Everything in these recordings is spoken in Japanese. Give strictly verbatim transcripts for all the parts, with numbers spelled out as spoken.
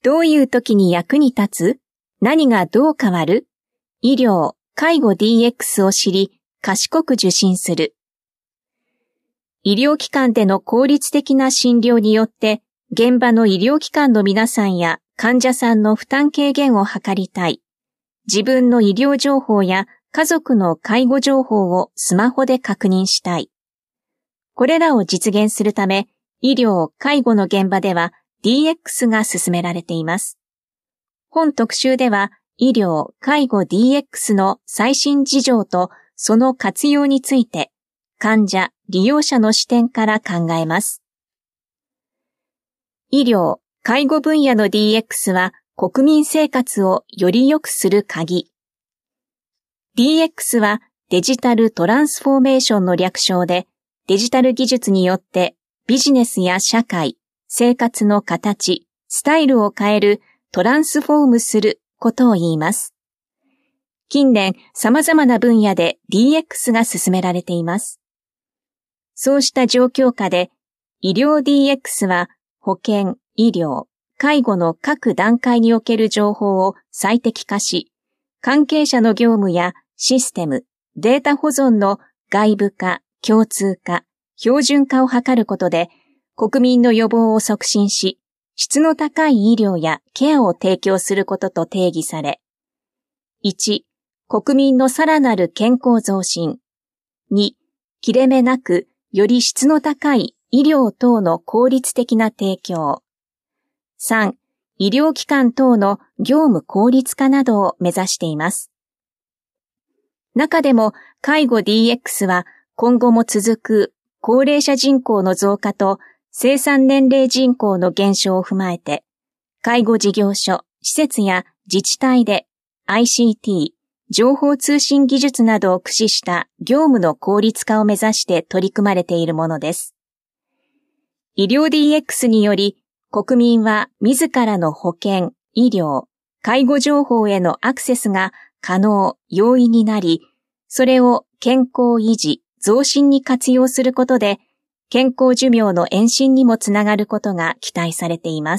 どういう時に役に立つ？何がどう変わる？医療・介護 ディーエックス を知り、賢く受診する。医療機関での効率的な診療によって、現場の医療機関の皆さんや患者さんの負担軽減を図りたい。自分の医療情報や家族の介護情報をスマホで確認したい。これらを実現するため、医療・介護の現場では ディーエックス が進められています。本特集では、医療・介護 ディーエックス の最新事情とその活用について、患者・利用者の視点から考えます。医療・介護分野の ディーエックス は国民生活をより良くする鍵。ディーエックス はデジタルトランスフォーメーションの略称で、デジタル技術によってビジネスや社会、生活の形、スタイルを変えるトランスフォームすることを言います。近年、様々な分野で ディーエックス が進められています。そうした状況下で、医療 ディーエックス は保健、医療、介護の各段階における情報を最適化し、関係者の業務やシステム、データ保存の外部化、共通化、標準化を図ることで、国民の予防を促進し、質の高い医療やケアを提供することと定義され、いち、国民のさらなる健康増進、に、切れ目なくより質の高い医療等の効率的な提供、さん、医療機関等の業務効率化などを目指しています。中でも介護 ディーエックス は今後も続く高齢者人口の増加と生産年齢人口の減少を踏まえて、介護事業所、施設や自治体で アイシーティー、情報通信技術などを駆使した業務の効率化を目指して取り組まれているものです。医療 ディーエックス により、国民は自らの保健、医療、介護情報へのアクセスが可能、容易になり、それを健康維持、増進に活用することで、健康寿命の延伸にもつながることが期待されています。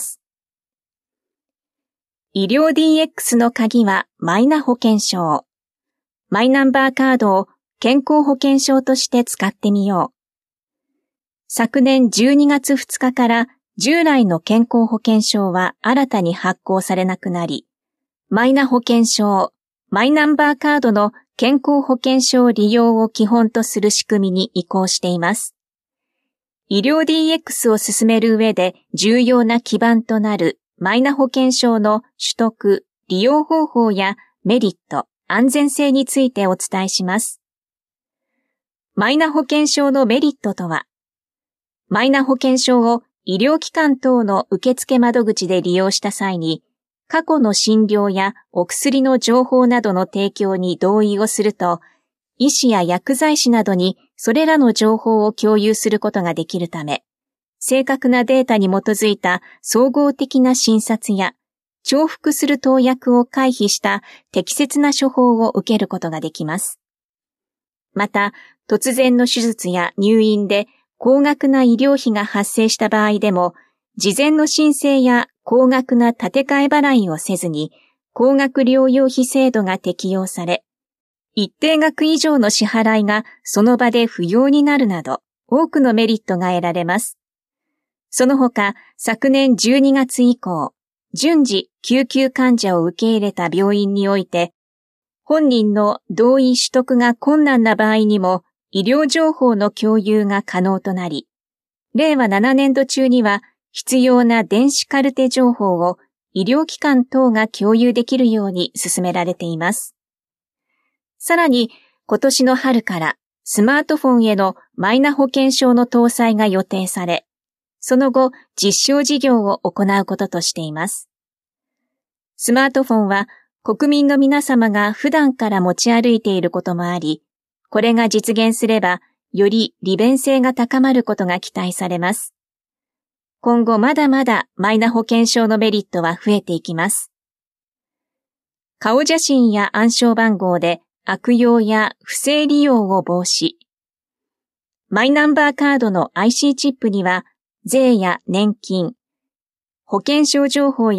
医療 ディーエックス の鍵はマイナ保険証。マイナンバーカードを健康保険証として使ってみよう。昨年じゅうにがつふつかから従来の健康保険証は新たに発行されなくなり、マイナ保険証、マイナンバーカードの健康保険証利用を基本とする仕組みに移行しています。医療 ディーエックス を進める上で重要な基盤となるマイナ保険証の取得、利用方法やメリット、安全性についてお伝えします。マイナ保険証のメリットとは、マイナ保険証を医療機関等の受付窓口で利用した際に、過去の診療やお薬の情報などの提供に同意をすると、医師や薬剤師などにそれらの情報を共有することができるため、正確なデータに基づいた総合的な診察や重複する投薬を回避した適切な処方を受けることができます。また、突然の手術や入院で高額な医療費が発生した場合でも、事前の申請や高額な立て替え払いをせずに、高額療養費制度が適用され、一定額以上の支払いがその場で不要になるなど、多くのメリットが得られます。その他、昨年じゅうにがつ以降、順次救急患者を受け入れた病院において、本人の同意取得が困難な場合にも医療情報の共有が可能となり、れいわななねんど中には必要な電子カルテ情報を医療機関等が共有できるように進められています。さらに、今年の春からスマートフォンへのマイナ保険証の搭載が予定され、その後、実証事業を行うこととしています。スマートフォンは国民の皆様が普段から持ち歩いていることもあり、これが実現すれば、より利便性が高まることが期待されます。今後まだまだマイナ保険証のメリットは増えていきます。顔写真や暗証番号で悪用や不正利用を防止。マイナンバーカードの アイシー チップには、税や年金、保険証情報や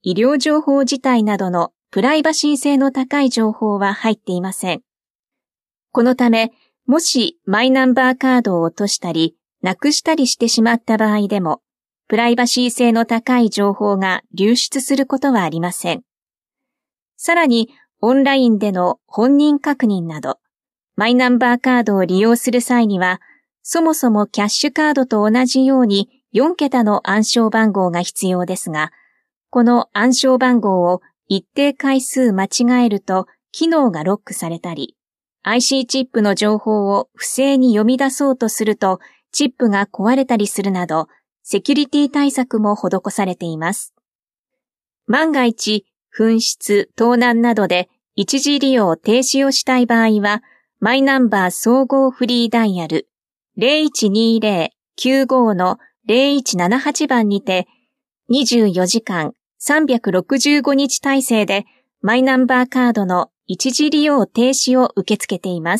医療情報自体などのプライバシー性の高い情報は入っていません。このため、もしマイナンバーカードを落としたり、なくしたりしてしまった場合でも、プライバシー性の高い情報が流出することはありません。さらに、オンラインでの本人確認など、マイナンバーカードを利用する際には、そもそもキャッシュカードと同じようによんけたの暗証番号が必要ですが、この暗証番号を一定回数間違えると機能がロックされたり、アイシー チップの情報を不正に読み出そうとするとチップが壊れたりするなど、セキュリティ対策も施されています。万が一、紛失、盗難などで一時利用停止をしたい場合は、マイナンバー総合フリーダイヤル ゼロいちにゼロ きゅうご のゼロいちななはちばんにてにじゅうよじかんさんびゃくろくじゅうごにち体制でマイナンバーカードの一時利用停止を受け付けています。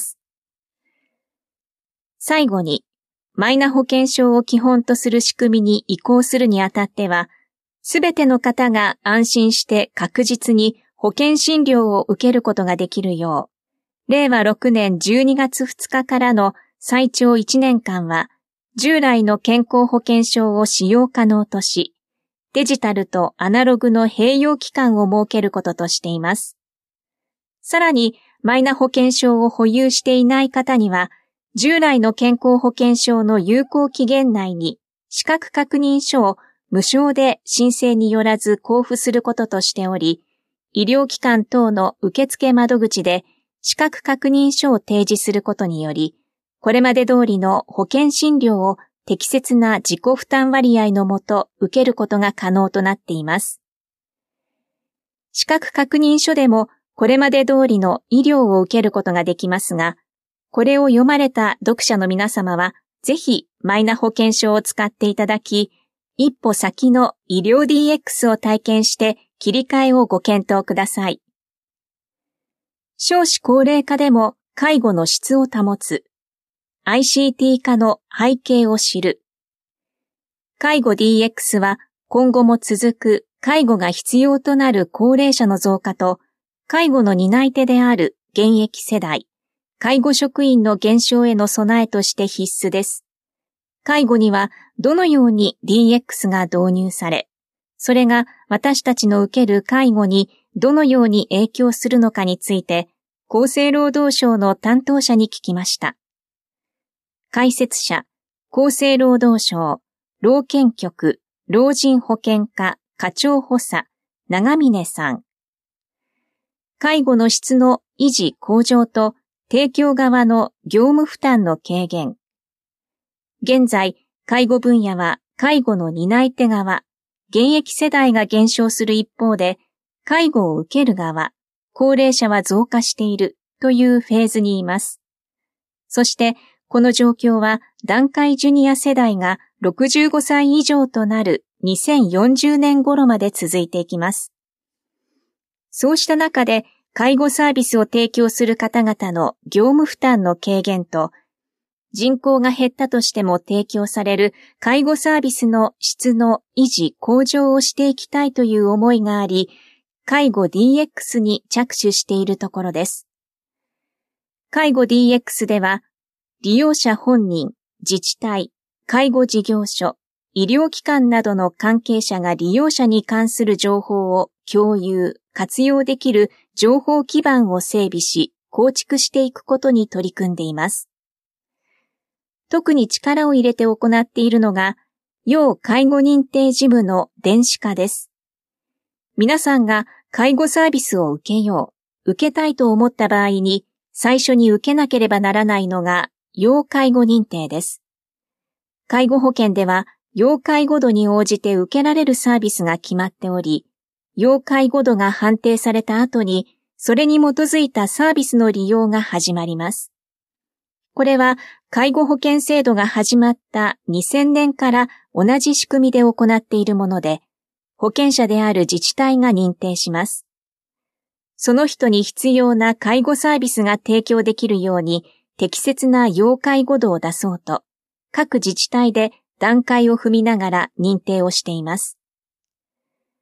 最後に、マイナ保険証を基本とする仕組みに移行するにあたっては、すべての方が安心して確実に保険診療を受けることができるよう、れいわろくねんじゅうにがつふつかからの最長いちねんかんは、従来の健康保険証を使用可能とし、デジタルとアナログの併用期間を設けることとしています。さらに、マイナ保険証を保有していない方には、従来の健康保険証の有効期限内に資格確認書を無償で申請によらず交付することとしており、医療機関等の受付窓口で資格確認書を提示することにより、これまで通りの保険診療を適切な自己負担割合のもと受けることが可能となっています。資格確認書でもこれまで通りの医療を受けることができますが、これを読まれた読者の皆様は、ぜひマイナ保険証を使っていただき、一歩先の医療 ディーエックス を体験して切り替えをご検討ください。少子高齢化でも介護の質を保つ。アイシーティー 化の背景を知る。介護 ディーエックス は今後も続く介護が必要となる高齢者の増加と、介護の担い手である現役世代、介護職員の減少への備えとして必須です。介護にはどのように ディーエックス が導入され、それが私たちの受ける介護にどのように影響するのかについて、厚生労働省の担当者に聞きました。解説者、厚生労働省、老健局、老人保健課課長補佐、長峰さん。介護の質の維持向上と提供側の業務負担の軽減。現在、介護分野は介護の担い手側、現役世代が減少する一方で、介護を受ける側、高齢者は増加しているというフェーズにいます。そして、この状況は団塊ジュニア世代がろくじゅうごさい以上となるにせんよんじゅうねん頃まで続いていきます。そうした中で介護サービスを提供する方々の業務負担の軽減と、人口が減ったとしても提供される介護サービスの質の維持向上をしていきたいという思いがあり、介護 ディーエックス に着手しているところです。介護 ディーエックス では、利用者本人、自治体、介護事業所、医療機関などの関係者が利用者に関する情報を共有、活用できる情報基盤を整備し、構築していくことに取り組んでいます。特に力を入れて行っているのが、要介護認定事務の電子化です。皆さんが介護サービスを受けよう、受けたいと思った場合に、最初に受けなければならないのが、要介護認定です。介護保険では、要介護度に応じて受けられるサービスが決まっており、要介護度が判定された後に、それに基づいたサービスの利用が始まります。これは、介護保険制度が始まったにせんねんから同じ仕組みで行っているもので、保険者である自治体が認定します。その人に必要な介護サービスが提供できるように、適切な要介護度を出そうと、各自治体で段階を踏みながら認定をしています。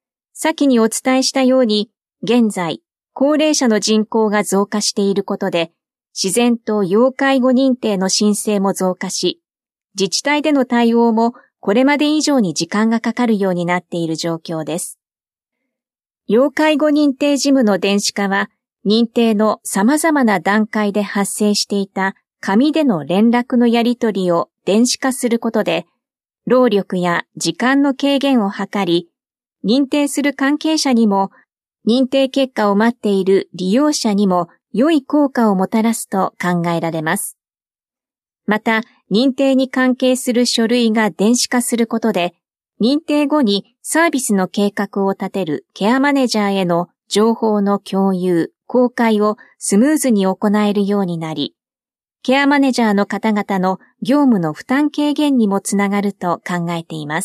先にお伝えしたように、現在、高齢者の人口が増加していることで、自然と要介護認定の申請も増加し、自治体での対応もこれまで以上に時間がかかるようになっている状況です。要介護認定事務の電子化は、認定の様々な段階で発生していた紙での連絡のやり取りを電子化することで、労力や時間の軽減を図り、認定する関係者にも、認定結果を待っている利用者にも良い効果をもたらすと考えられます。また、認定に関係する書類が電子化することで、認定後にサービスの計画を立てるケアマネジャーへの情報の共有、公開をスムーズに行えるようになり、ケアマネジャーの方々の業務の負担軽減にもつながると考えています。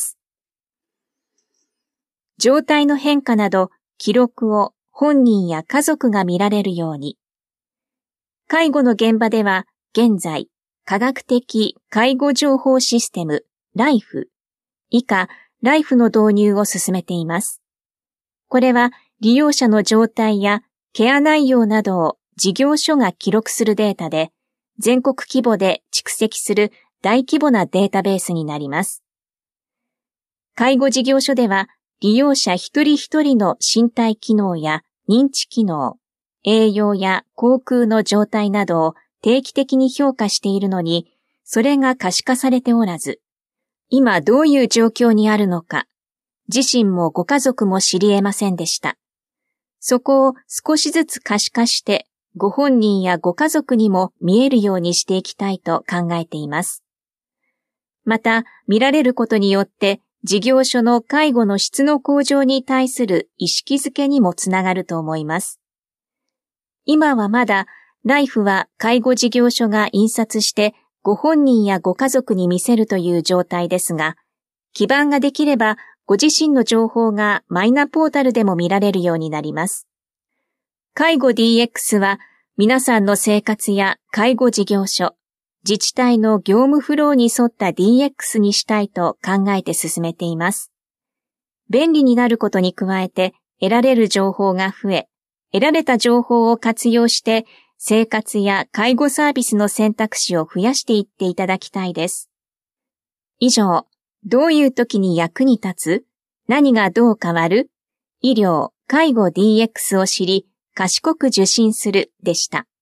状態の変化など記録を本人や家族が見られるように。介護の現場では現在、科学的介護情報システム ライフ 以下 ライフ の導入を進めています。これは利用者の状態やケア内容などを事業所が記録するデータで、全国規模で蓄積する大規模なデータベースになります。介護事業所では、利用者一人一人の身体機能や認知機能、栄養や口腔の状態などを定期的に評価しているのに、それが可視化されておらず、今どういう状況にあるのか、自身もご家族も知り得ませんでした。そこを少しずつ可視化して、ご本人やご家族にも見えるようにしていきたいと考えています。また、見られることによって、事業所の介護の質の向上に対する意識づけにもつながると思います。今はまだ、ライフは介護事業所が印刷してご本人やご家族に見せるという状態ですが、基盤ができればご自身の情報がマイナポータルでも見られるようになります。介護 ディーエックス は皆さんの生活や介護事業所、自治体の業務フローに沿った ディーエックス にしたいと考えて進めています。便利になることに加えて得られる情報が増え、得られた情報を活用して生活や介護サービスの選択肢を増やしていっていただきたいです。以上、どういう時に役に立つ？何がどう変わる？医療・介護 ディーエックス を知り、賢く受診するでした。